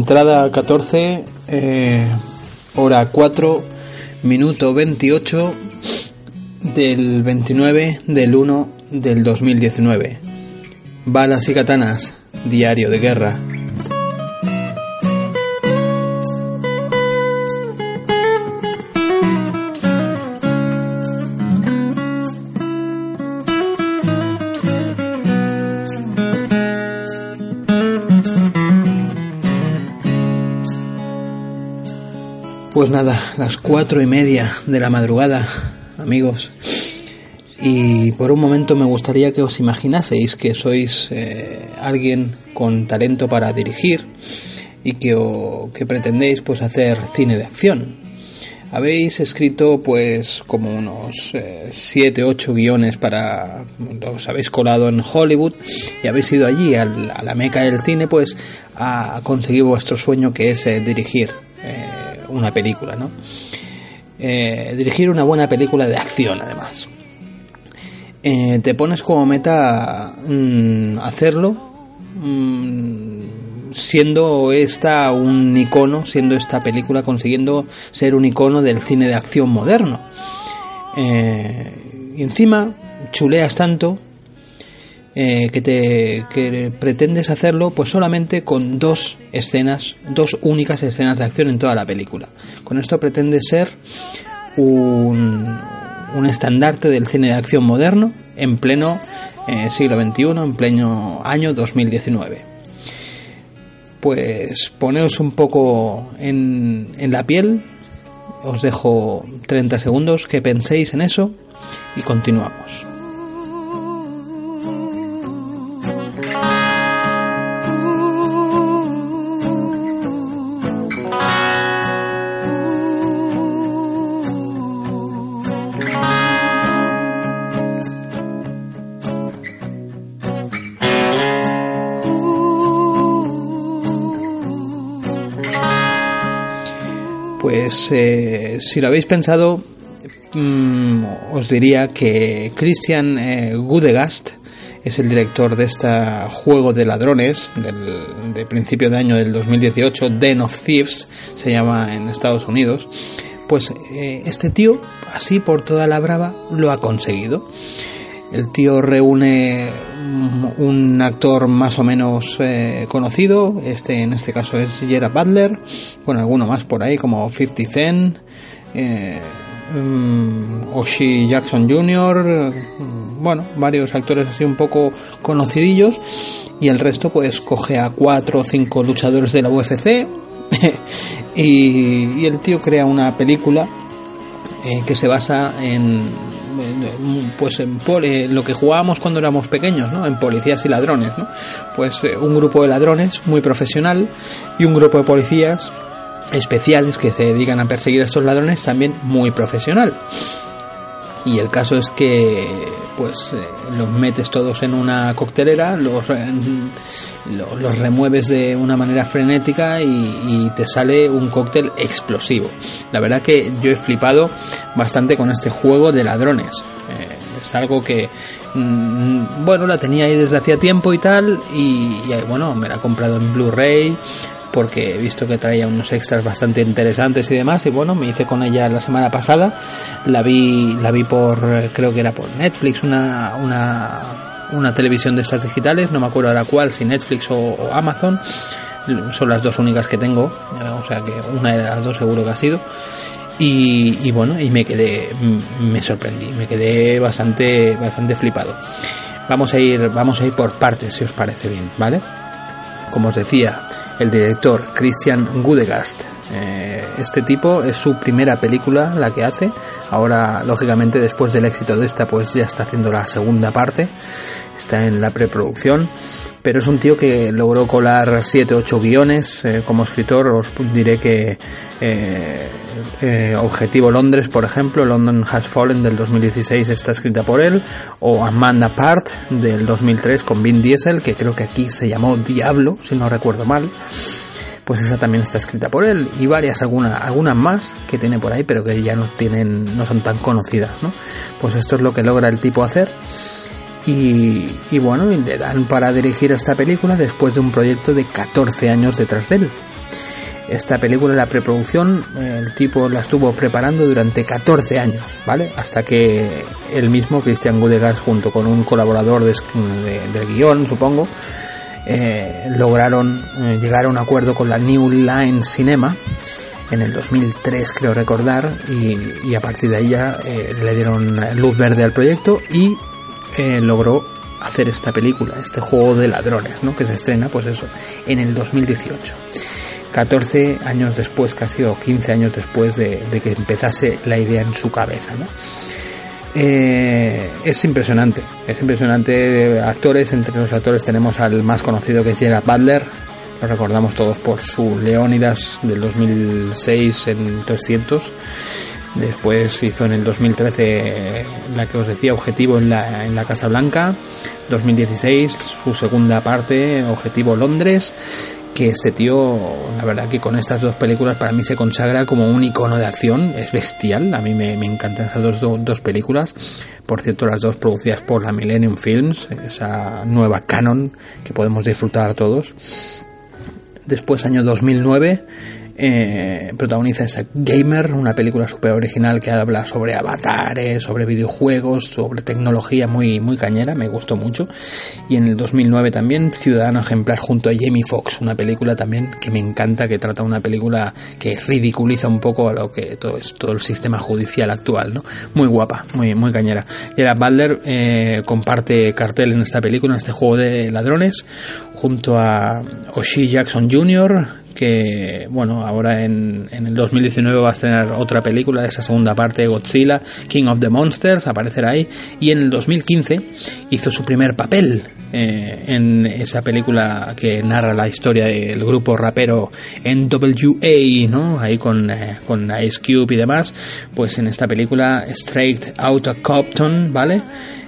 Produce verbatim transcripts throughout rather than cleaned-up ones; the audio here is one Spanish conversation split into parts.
entrada catorce, eh, hora cuatro, minuto veintiocho del veintinueve del uno del dos mil diecinueve. Balas y katanas, diario de guerra. Pues nada, las cuatro y media de la madrugada, amigos, y por un momento me gustaría que os imaginaseis que sois eh, alguien con talento para dirigir y que, o, que pretendéis pues hacer cine de acción. Habéis escrito pues como unos eh, siete, ocho guiones para... os habéis colado en Hollywood y habéis ido allí al, a la meca del cine pues a conseguir vuestro sueño, que es eh, dirigir eh, una película, ¿no? Eh, dirigir una buena película de acción, además. Eh, te pones como meta mmm, hacerlo mmm, siendo esta un icono, siendo esta película consiguiendo ser un icono del cine de acción moderno. Eh, y encima chuleas tanto eh, que te que pretendes hacerlo pues solamente con dos escenas, dos únicas escenas de acción en toda la película. Con esto pretendes ser un, un estandarte del cine de acción moderno en pleno eh, siglo veintiuno, en pleno año dos mil diecinueve. Pues poneos un poco en, en la piel, os dejo treinta segundos que penséis en eso y continuamos. Pues eh, si lo habéis pensado, mmm, os diría que Christian eh, Gudegast es el director de este juego de ladrones del, de principio de año del dos mil dieciocho, Den of Thieves se llama en Estados Unidos. Pues eh, este tío, así por toda la brava, lo ha conseguido. El tío reúne un actor más o menos eh, conocido, este en este caso es Gerard Butler, con alguno más por ahí como fifty Cent, eh, um, O'Shea Jackson junior, eh, bueno, varios actores así un poco conocidillos, y el resto pues coge a cuatro o cinco luchadores de la U F C y, y el tío crea una película eh, que se basa en pues en poli, lo que jugábamos cuando éramos pequeños, ¿no? En policías y ladrones, ¿no? Pues eh, un grupo de ladrones muy profesional y un grupo de policías especiales que se dedican a perseguir a estos ladrones también muy profesional. Y el caso es que pues eh, los metes todos en una coctelera, los, eh, los, los remueves de una manera frenética y, y te sale un cóctel explosivo. La verdad que yo he flipado bastante con este juego de ladrones. Eh, es algo que mmm, bueno, la tenía ahí desde hacía tiempo y tal, y, y bueno, me la he comprado en Blu-ray porque he visto que traía unos extras bastante interesantes y demás, y bueno, me hice con ella la semana pasada. La vi la vi por, creo que era por Netflix, una una una televisión de estas digitales, no me acuerdo ahora cuál, si Netflix o, o Amazon, son las dos únicas que tengo, o sea que una de las dos seguro que ha sido. Y, y bueno, y me quedé, me sorprendí, me quedé bastante bastante flipado. Vamos a ir vamos a ir por partes, si os parece bien, ¿vale? Como os decía, el director Christian Gudegast, eh, este tipo es su primera película la que hace. Ahora, lógicamente, después del éxito de esta, pues ya está haciendo la segunda parte, está en la preproducción, pero es un tío que logró colar siete ocho guiones. Eh, como escritor os diré que eh, eh, Objetivo Londres, por ejemplo, London Has Fallen del dos mil dieciséis está escrita por él, o Amanda Part del dos mil tres con Vin Diesel, que creo que aquí se llamó Diablo, si no recuerdo mal, pues esa también está escrita por él, y varias, algunas algunas más que tiene por ahí, pero que ya no tienen, no son tan conocidas, ¿no? Pues esto es lo que logra el tipo hacer. Y, y bueno, y le dan para dirigir esta película después de un proyecto de catorce años detrás de él. Esta película, la preproducción, el tipo la estuvo preparando durante catorce años, ¿vale? Hasta que él mismo, Christian Gudegast, junto con un colaborador de, de, del guión, supongo, eh, lograron eh, llegar a un acuerdo con la New Line Cinema en el dos mil tres, creo recordar, y, y a partir de ahí ya eh, le dieron luz verde al proyecto y eh, logró hacer esta película, este juego de ladrones, ¿no? Que se estrena, pues eso, en el dos mil dieciocho. catorce años después, casi, o quince años después de, de que empezase la idea en su cabeza, ¿no? Eh, es impresionante, es impresionante. Actores, entre los actores tenemos al más conocido, que es Gerard Butler. Lo recordamos todos por su Leónidas del dos mil seis en trescientos. Después hizo en el dos mil trece la que os decía, Objetivo en la, en la Casa Blanca. dos mil dieciséis su segunda parte, Objetivo Londres. Que este tío, la verdad que con estas dos películas para mí se consagra como un icono de acción. Es bestial, a mí me, me encantan esas dos, dos, dos películas. Por cierto, las dos producidas por la Millennium Films, esa nueva canon que podemos disfrutar todos. Después, año dos mil nueve, eh, protagoniza esa Gamer, una película súper original que habla sobre avatares, sobre videojuegos, sobre tecnología muy, muy cañera, me gustó mucho. Y en el dos mil nueve también, Ciudadano Ejemplar junto a Jamie Foxx, una película también que me encanta, que trata una película que ridiculiza un poco a lo que todo es todo el sistema judicial actual, ¿no? Muy guapa, muy, muy cañera. Gerard Butler eh, comparte cartel en esta película, en este juego de ladrones, junto a O'Shea Jackson junior, que bueno, ahora en, en el dos mil diecinueve va a estrenar otra película de esa segunda parte, Godzilla, King of the Monsters, aparecerá ahí, y en el dos mil quince hizo su primer papel eh, en esa película que narra la historia del grupo rapero N W A, ¿no? Ahí con, eh, con Ice Cube y demás. Pues en esta película, Straight Outta Compton, ¿vale?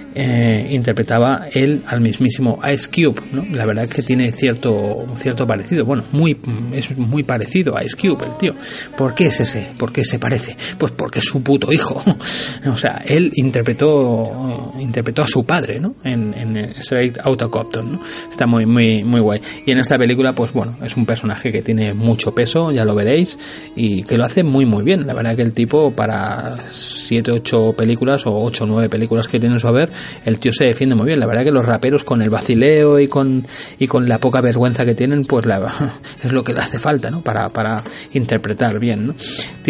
Eh, interpretaba él al mismísimo Ice Cube, ¿no? La verdad es que tiene cierto cierto parecido, bueno, muy es muy parecido a Ice Cube el tío. ¿Por qué es ese? ¿Por qué se parece? Pues porque es su puto hijo. O sea, él interpretó interpretó a su padre, ¿no? En, en Straight Outta Compton, ¿no? Está muy muy muy guay. Y en esta película, pues bueno, es un personaje que tiene mucho peso, ya lo veréis, y que lo hace muy muy bien. La verdad que el tipo, para siete ocho películas o ocho nueve películas que tiene en su haber, el tío se defiende muy bien. La verdad que los raperos, con el vacileo y con y con la poca vergüenza que tienen, pues la, es lo que le hace falta, ¿no? Para, para interpretar bien, ¿no?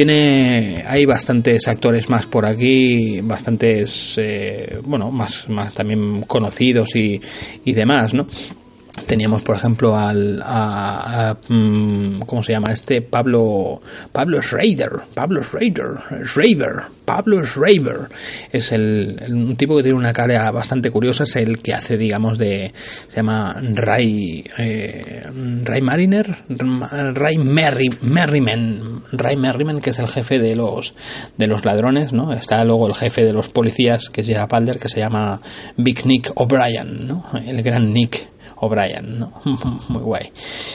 Tiene, hay bastantes actores más por aquí, bastantes, eh, bueno, más, más también conocidos y, y demás, ¿no? Teníamos, por ejemplo, al a, a, ¿cómo se llama este? Pablo Pablo Schrader, Pablo Schrader, Schrader, Pablo Schrader. Es el, el un tipo que tiene una cara bastante curiosa, es el que hace, digamos, de, se llama Ray eh, Ray Mariner, Ray Merry, Merriman, Ray Merriman, que es el jefe de los de los ladrones, ¿no? Está luego el jefe de los policías, que es Gerard Butler, que se llama Big Nick O'Brien, ¿no? El gran Nick O'Brien, ¿no? Muy guay.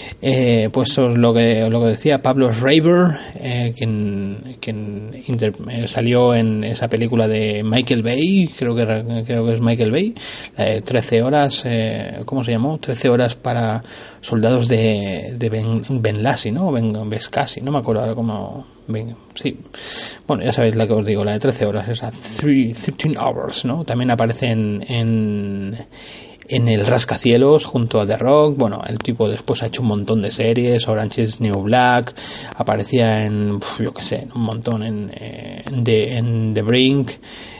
Eh, pues eso es lo que, lo que decía Pablo Schrader, eh, quien, quien inter, eh, salió en esa película de Michael Bay, creo que creo que es Michael Bay, la de trece horas, eh, ¿cómo se llamó? trece horas para soldados de, de Ben, Ben Lassie, ¿no? Ben Bescasi, no me acuerdo ahora cómo. Ben, sí. Bueno, ya sabéis la que os digo, la de trece horas, esa trece hours, ¿no? También aparece en, en en el Rascacielos junto a The Rock. Bueno, el tipo después ha hecho un montón de series, Orange is New Black, aparecía en, uf, yo qué sé, un montón en, eh, en, The, en The Brink.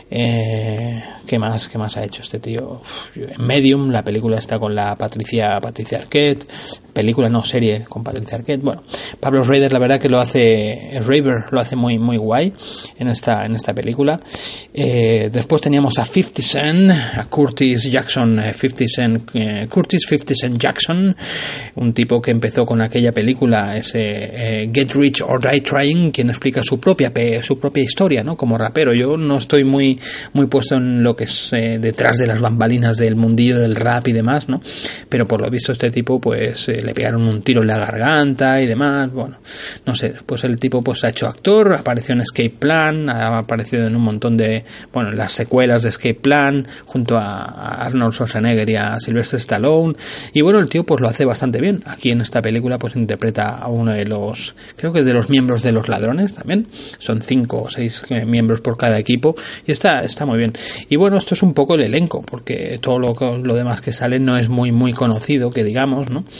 Eh, ¿qué más qué más ha hecho este tío? Uf, Medium, la película está con la Patricia Patricia Arquette, película no serie con Patricia Arquette. Bueno, Pablo Schrader, la verdad que lo hace, Schrader lo hace muy muy guay en esta en esta película. Eh, después teníamos a fifty Cent, a Curtis Jackson, fifty Cent, eh, Curtis fifty Cent Jackson, un tipo que empezó con aquella película, ese eh, Get Rich or Die Trying, quien explica su propia su propia historia, ¿no? Como rapero. Yo no estoy muy muy, muy puesto en lo que es eh, detrás de las bambalinas del mundillo del rap y demás, ¿no? Pero por lo visto este tipo pues eh, le pegaron un tiro en la garganta y demás, bueno, no sé, después el tipo pues ha hecho actor, apareció en Escape Plan, ha aparecido en un montón de, bueno, en las secuelas de Escape Plan, junto a, a Arnold Schwarzenegger y a Sylvester Stallone, y bueno, el tío pues lo hace bastante bien. Aquí en esta película pues interpreta a uno de los, creo que es de los miembros de los ladrones también, son cinco o seis eh, miembros por cada equipo, y está, está muy bien. Y bueno, esto es un poco el elenco, porque todo lo, lo demás que sale no es muy, muy conocido, que digamos, ¿no?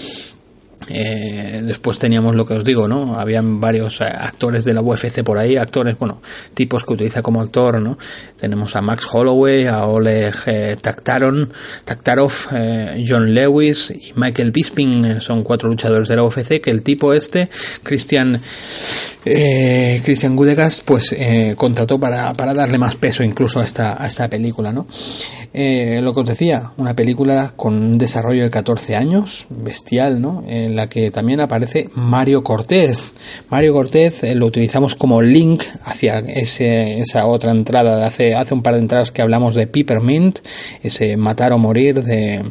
Eh, después teníamos lo que os digo, ¿no? Habían varios eh, actores de la U F C por ahí, actores, bueno, tipos que utiliza como actor, ¿no? Tenemos a Max Holloway, a Oleg eh, Taktaron, Taktarov, eh, John Lewis y Michael Bisping, eh, son cuatro luchadores de la U F C que el tipo este, Christian eh, Christian Gudegast, pues eh, contrató para, para darle más peso incluso a esta, a esta película, ¿no? Eh, lo que os decía, una película con un desarrollo de catorce años, bestial, ¿no? En la que también aparece Mario Cortez. Mario Cortez eh, lo utilizamos como link hacia ese, esa otra entrada de hace, hace un par de entradas que hablamos de Peppermint, ese matar o morir de...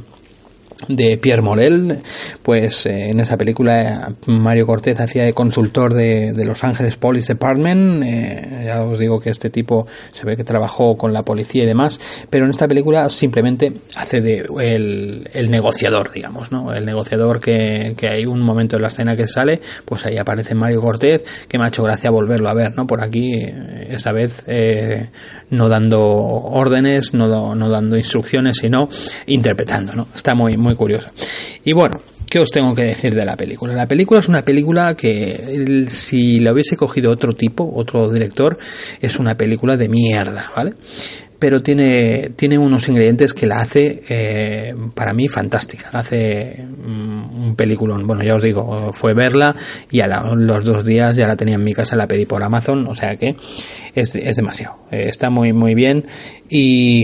de Pierre Morel. Pues eh, en esa película Mario Cortez hacía de consultor de, de Los Ángeles Police Department, eh, ya os digo que este tipo se ve que trabajó con la policía y demás, pero en esta película simplemente hace de el, el negociador, digamos, ¿no? El negociador que, que hay un momento en la escena que sale, pues ahí aparece Mario Cortez, que me ha hecho gracia volverlo a ver, ¿no? Por aquí, esta vez eh, no dando órdenes, no, no dando instrucciones, sino interpretando, ¿no? Está muy, muy muy curiosa. Y bueno, ¿qué os tengo que decir de la película? La película es una película que, el, si la hubiese cogido otro tipo, otro director, es una película de mierda, ¿vale? Pero tiene, tiene unos ingredientes que la hace, eh, para mí, fantástica. La hace um, un peliculón. Bueno, ya os digo, fue verla y a la, los dos días ya la tenía en mi casa, la pedí por Amazon, o sea que es, es demasiado. Eh, está muy, muy bien y...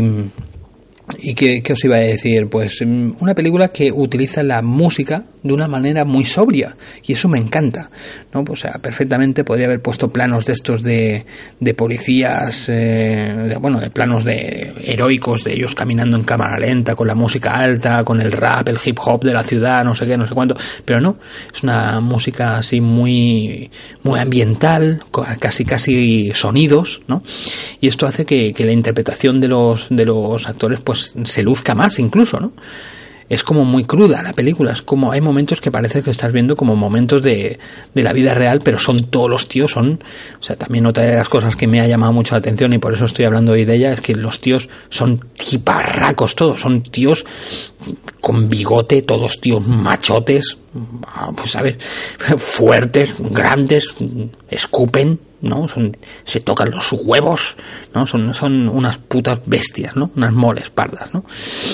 ¿Y qué, qué os iba a decir? Pues una película que utiliza la música de una manera muy sobria, y eso me encanta, ¿no? O sea, perfectamente podría haber puesto planos de estos de, de policías, eh, de, bueno, de planos de heroicos de ellos caminando en cámara lenta, con la música alta, con el rap, el hip hop de la ciudad, no sé qué, no sé cuánto, pero no, es una música así muy, muy ambiental, casi casi sonidos, ¿no? Y esto hace que, que la interpretación de los, de los actores pues se luzca más incluso, ¿no? Es como muy cruda la película, es como hay momentos que parece que estás viendo como momentos de, de la vida real, pero son todos los tíos, son, o sea, también otra de las cosas que me ha llamado mucho la atención y por eso estoy hablando hoy de ella, es que los tíos son tiparracos todos, son tíos con bigote, todos tíos machotes, pues sabes, fuertes, grandes, escupen, ¿no? Son, se tocan los huevos, ¿no? Son, son unas putas bestias, ¿no? Unas moles pardas, ¿no?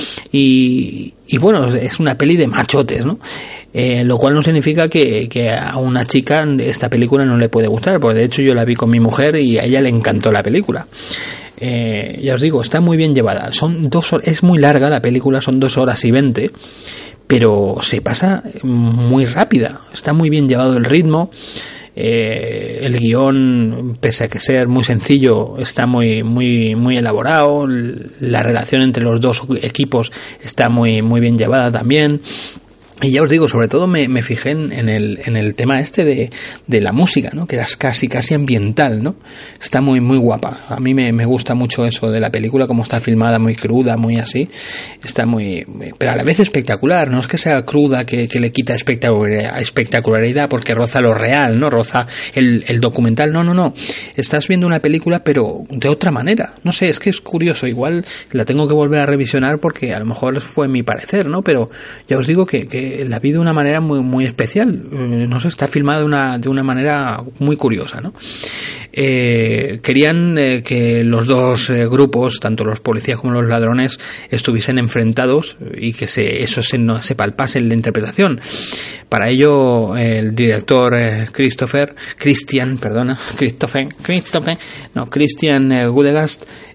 Y, y bueno, es una peli de machotes, ¿no? Eh, lo cual no significa que, que a una chica esta película no le puede gustar, porque de hecho yo la vi con mi mujer y a ella le encantó la película. Eh, ya os digo, está muy bien llevada. Son dos horas, es muy larga la película, son dos horas y veinte, pero se pasa muy rápida. Está muy bien llevado el ritmo. Eh, el guión, pese a que ser muy sencillo, está muy muy muy elaborado. La relación entre los dos equipos está muy muy bien llevada también. Y ya os digo, sobre todo me, me fijé en, en el en el tema este de, de la música, ¿no? Que era casi casi ambiental, ¿no? Está muy muy guapa. A mí me, me gusta mucho eso de la película, como está filmada, muy cruda, muy así. Está muy, muy pero a la vez espectacular. No es que sea cruda que, que le quita espectacularidad, espectacularidad porque roza lo real, ¿no? Roza el, el documental. No, no, no. Estás viendo una película, pero de otra manera. No sé, es que es curioso. Igual la tengo que volver a revisionar porque a lo mejor fue mi parecer, ¿no? Pero ya os digo que, que la vi de una manera muy muy especial, eh, no sé, está filmada de una, de una manera muy curiosa, ¿no? Eh, querían eh, que los dos eh, grupos, tanto los policías como los ladrones, estuviesen enfrentados y que se, eso se, no, se palpase en la interpretación. Para ello, el director eh, Christopher, Christian, perdona, Christopher, Christopher, no, Christian eh, Gudegast,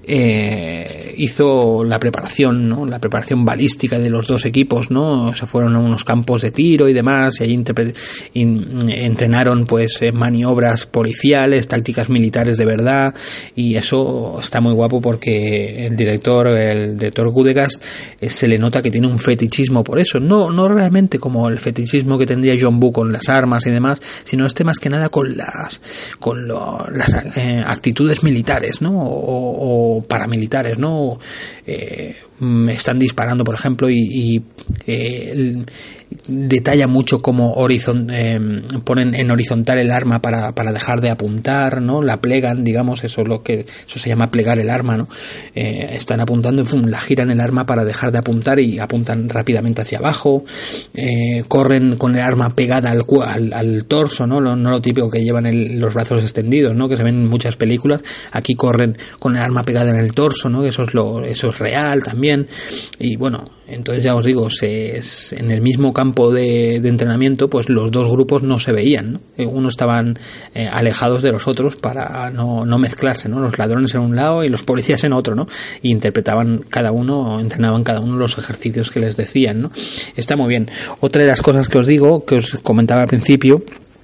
eh, hizo la preparación, ¿no? La preparación balística de los dos equipos, ¿no? Se fueron a unos campos de tiro y demás, y allí interpre- in, entrenaron pues maniobras policiales, tácticas militares de verdad, y eso está muy guapo porque el director, el director Gudegast, eh, se le nota que tiene un fetichismo por eso, no, no realmente como el fetichismo que tendría John Woo con las armas y demás, sino este más que nada con las con lo, las eh, actitudes militares, ¿no? O, o paramilitares, ¿no? Eh, están disparando, por ejemplo, y, y eh, el, detalla mucho cómo horizon, eh, ponen en horizontal el arma para, para dejar de apuntar, ¿no? La plegan, digamos, eso es lo que eso se llama plegar el arma, ¿no? Eh, están apuntando y ¡fum!, la giran el arma para dejar de apuntar y apuntan rápidamente hacia abajo. Eh, corren con el arma pegada al, al, al torso, ¿no? Lo, no lo típico que llevan el, los brazos extendidos, ¿no? Que se ven en muchas películas. Aquí corren con el arma pegada en el torso, ¿no? Que eso es lo, eso es real también. Y bueno, entonces ya os digo, se, es, en el mismo campo de, de entrenamiento, pues los dos grupos no se veían, ¿no? Uno estaban eh, alejados de los otros para no, no mezclarse, ¿no? Los ladrones en un lado y los policías en otro, ¿no? Y interpretaban cada uno, entrenaban cada uno los ejercicios que les decían, ¿no? Está muy bien. Otra de las cosas que os digo, que os comentaba al principio,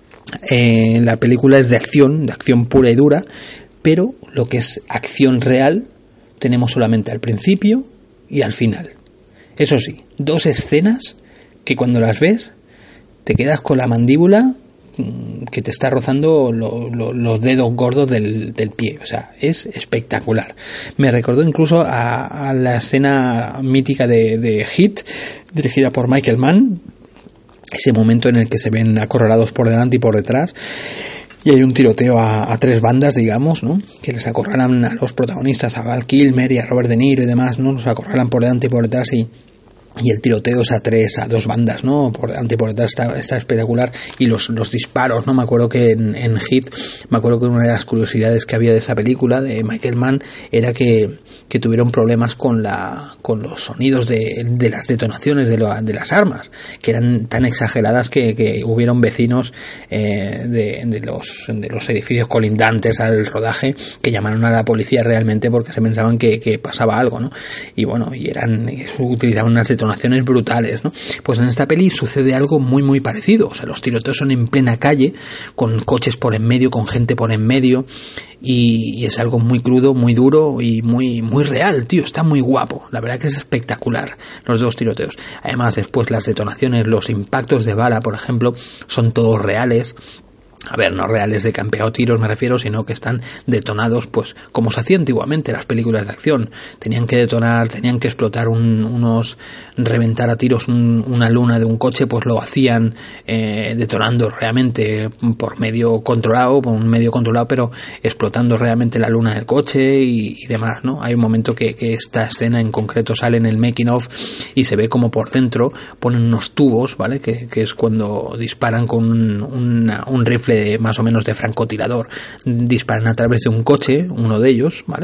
eh, la película es de acción, de acción pura y dura, pero lo que es acción real tenemos solamente al principio y al final. Eso sí, dos escenas que cuando las ves te quedas con la mandíbula que te está rozando lo, lo, los dedos gordos del, del pie. O sea, es espectacular. Me recordó incluso a, a la escena mítica de, de Hit, dirigida por Michael Mann, ese momento en el que se ven acorralados por delante y por detrás. Y hay un tiroteo a, a tres bandas, digamos, ¿no? Que les acorralan a los protagonistas, a Val Kilmer y a Robert De Niro y demás, ¿no? Los acorralan por delante y por detrás y... y el tiroteo es a tres, a dos bandas, ¿no? Por delante y por detrás está, está espectacular. Y los, los disparos, ¿no? Me acuerdo que en, en Hit, me acuerdo que una de las curiosidades que había de esa película, de Michael Mann, era que, que tuvieron problemas con la, con los sonidos de, de las detonaciones de, lo, de las armas, que eran tan exageradas que, que hubieron vecinos eh, de, de los, de los edificios colindantes al rodaje que llamaron a la policía realmente porque se pensaban que, que pasaba algo, ¿no? Y bueno, y eran, utilizaban unas detonaciones brutales, ¿no? Pues en esta peli sucede algo muy muy parecido. O sea, los tiroteos son en plena calle, con coches por en medio, con gente por en medio, y, y es algo muy crudo, muy duro y muy muy real, tío. Está muy guapo. La verdad que es espectacular los dos tiroteos. Además, después las detonaciones, los impactos de bala, por ejemplo, son todos reales. A ver, no reales de campeado tiros me refiero, sino que están detonados, pues como se hacía antiguamente las películas de acción. Tenían que detonar, tenían que explotar un, unos, reventar a tiros un, una luna de un coche, pues lo hacían eh, detonando realmente por medio controlado, por un medio controlado, pero explotando realmente la luna del coche y, y demás, ¿no? Hay un momento que, que esta escena en concreto sale en el making of y se ve como por dentro ponen unos tubos, ¿vale? Que, que es cuando disparan con un, una, un rifle de, más o menos de francotirador, disparan a través de un coche, uno de ellos, ¿vale?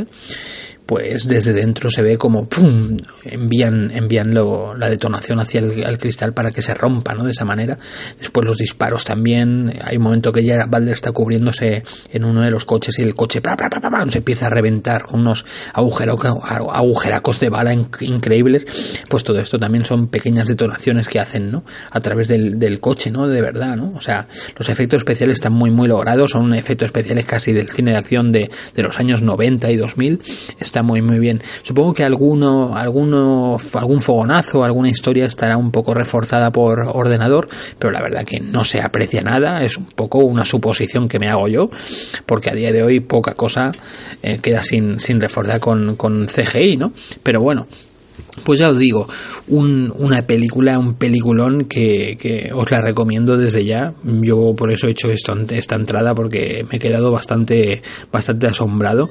Pues desde dentro se ve como ¡pum! envían envían lo, la detonación hacia el, el cristal para que se rompa, ¿no? De esa manera. Después los disparos también. Hay un momento que ya Balder está cubriéndose en uno de los coches y el coche ¡pra, pra, pra, pra, pra! Se empieza a reventar con unos agujeracos, agujeracos de bala inc- increíbles. Pues todo esto también son pequeñas detonaciones que hacen, ¿no? A través del, del coche, ¿no? De verdad, ¿no? O sea, los efectos especiales están muy muy logrados. Son efectos especiales casi del cine de acción de, de los años noventa y dos mil. Está muy muy bien. Supongo que alguno, alguno, algún fogonazo, alguna historia estará un poco reforzada por ordenador, pero la verdad que no se aprecia nada. Es un poco una suposición que me hago yo, porque a día de hoy poca cosa eh, queda sin, sin reforzar con, con C G I, ¿no? Pero bueno, pues ya os digo, un, una película, un peliculón que, que os la recomiendo desde ya. Yo por eso he hecho esto, esta entrada, porque me he quedado bastante bastante asombrado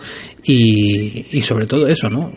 y, y sobre todo eso, ¿no?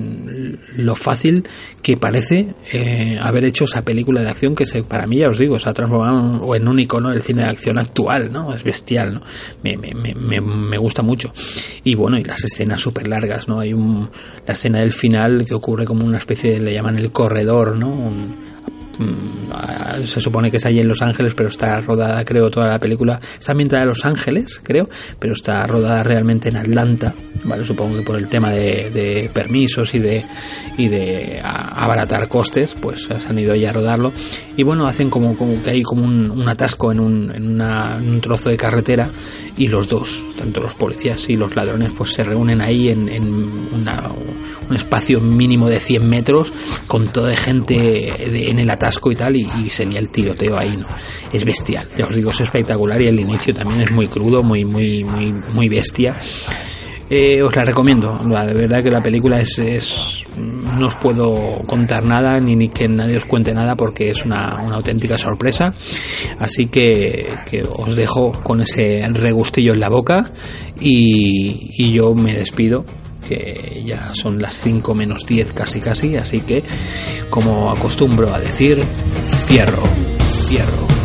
Lo fácil que parece eh, haber hecho esa película de acción que se, para mí, ya os digo, se ha transformado en un icono del cine de acción actual, ¿no? Es bestial, ¿no? Me, me, me, me gusta mucho. Y bueno, y las escenas súper largas, ¿no? Hay un, la escena del final que ocurre como una especie de, le llaman el corredor, ¿no? Un, se supone que es allí en Los Ángeles, pero está rodada, creo, toda la película está ambientada en Los Ángeles, creo, pero está rodada realmente en Atlanta, vale, supongo que por el tema de, de permisos y de y de a, abaratar costes, pues se han ido ya a rodarlo. Y bueno, hacen como, como que hay como un, un atasco en un, en, una, en un trozo de carretera, y los dos, tanto los policías y los ladrones, pues se reúnen ahí en, en una, un espacio mínimo de cien metros con toda de gente de, en el atasco y tal, y, y sería el tiroteo ahí, ¿no? Es bestial, ya os digo, es espectacular, y el inicio también es muy crudo, muy muy muy muy bestia. Eh, os la recomiendo, la, de verdad que la película es, es no os puedo contar nada, ni, ni que nadie os cuente nada, porque es una, una auténtica sorpresa, así que, que os dejo con ese regustillo en la boca, y, y yo me despido, que ya son las cinco menos diez casi casi, así que, como acostumbro a decir, cierro, cierro.